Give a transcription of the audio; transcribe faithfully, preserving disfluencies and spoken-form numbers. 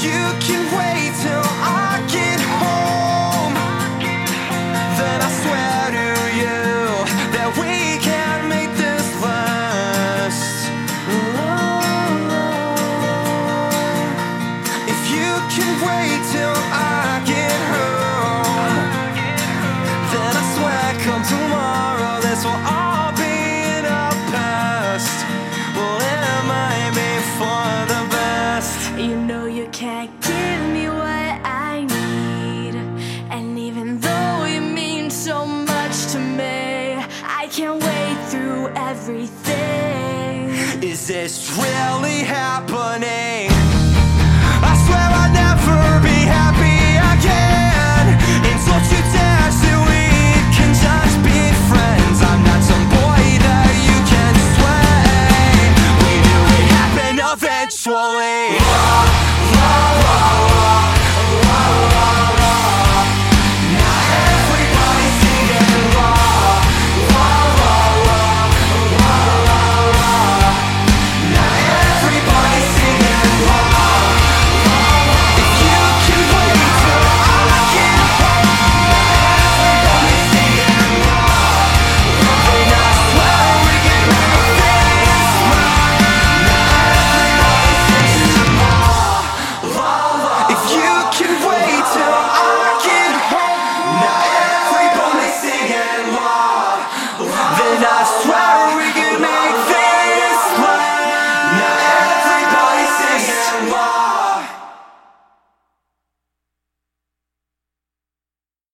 you can wait till I get home, then I swear to you that we can make this last. If you can wait till I get home, then I swear come tomorrow this will all be in our past. Well, it might be for the best. You know you can't give me what I need, and even though you mean so much to me, I can't wait through everything. Is this really happening?